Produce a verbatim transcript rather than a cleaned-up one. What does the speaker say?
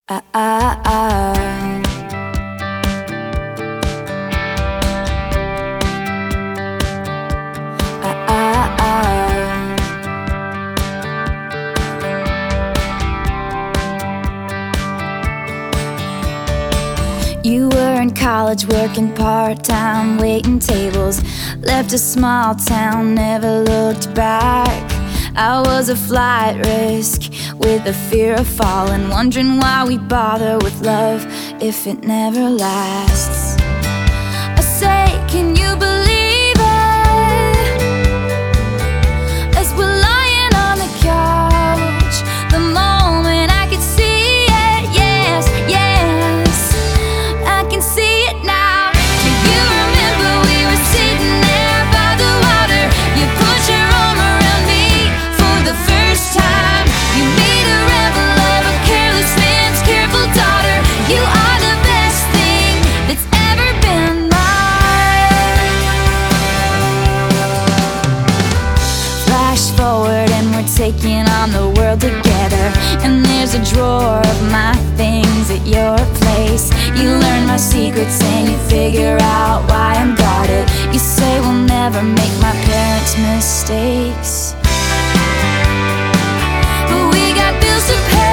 Ah, ah, ah. Ah, ah, ah. You were in college working part-time, waiting tables. Left a small town, never looked back. I was a flight risk with the fear of falling, wondering why we bother with love if it never lasts. I say, can you believe it? As we're lying on the couch, the moment I could see it, yes, yes, I can see it now. Do you remember we were sitting there by the water? You put your arm around me for the first time. You made a rebel of a careless man's careful daughter. You are the best thing that's ever been mine. Flash forward and we're taking on the world together, and there's a drawer of my things at your place. You learn my secrets and you figure out why I'm guarded. You say we'll never make my parents' mistakes, but we got bills to pay.